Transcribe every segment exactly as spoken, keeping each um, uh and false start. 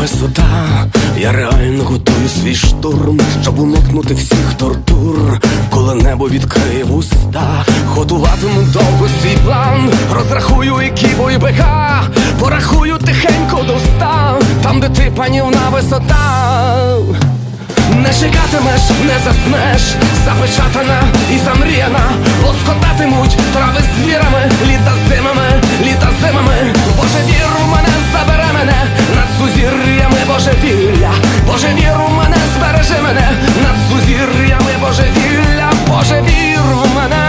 висота. Я реально готую свій штурм, щоб уникнути всіх тортур. Коли небо відкриє вуста, готуватиму довго свій план. Розрахую і кібо, і бика, порахую тихенько до ста. Там, де ти, панівна висота. Не чекатимеш, не заснеш, запечатана і замріяна. Лоскотатимуть трави звірами, літа зимами, літа зимами. Боже, вір у мене, забере мене над сузір'ями божевілля. Боже, вір у мене, збережи мене над сузір'ями божевілля. Боже, вір в мене,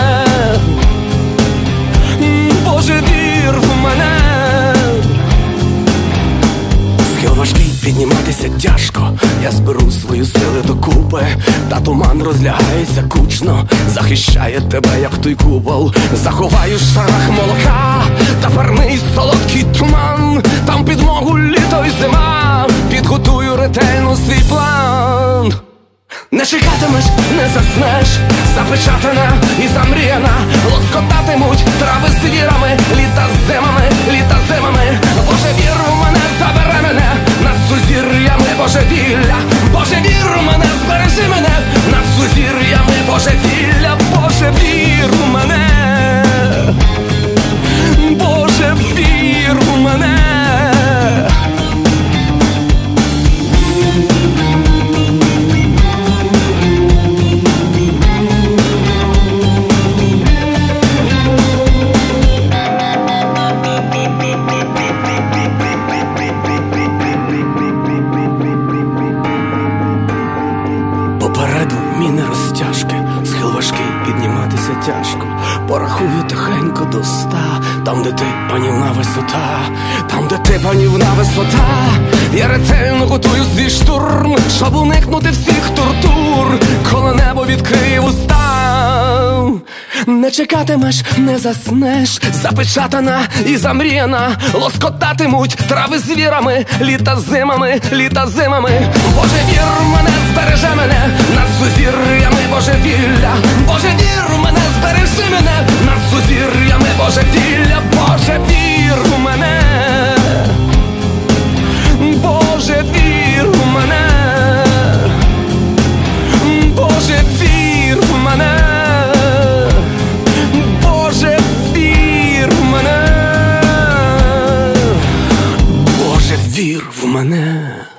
Боже, вір в мене. Схил важкий, підніматися тяжко. Я зберу свої сили докупи, та туман розлягається кучно, захищає тебе, як той купол. Заховаю шарах молока та парний солодкий туман. Там підмогу літо і зима, підготую ретельно свій план. Не чекатимеш, не заснеш, запечатана і замріяна. Лоскотатимуть трави звірами, літа зимами, літа зимами. Боже, вір у мене, забере мене над сузір'ями божевілля. Боже, вір у мене, збережи мене над сузір'ями божевілля. Боже, вір у мене, Боже, вір у мене. Попереду міни розтяжки, схил важкий, підніматися тяжко. Порахую тихенько до ста. Там, де ти, панівна висота, там, де ти, панівна висота. Я ретельно готую свій штурм, щоб уникнути всіх тортур. Коли небо відкриє вуста. Не чекатимеш, не заснеш, запечатана і замріяна. Лоскотатимуть трави звірами, літа зимами, літа зимами. Боже, вір у мене, збереже мене над сузір'ями божевілля. Боже, вір у мене, збережи мене над сузір'ями божевілля. Боже, вір у мене, Боже, вір у мене, Боже, вір в мене. Боже, вір в мене, Боже, вір в мене.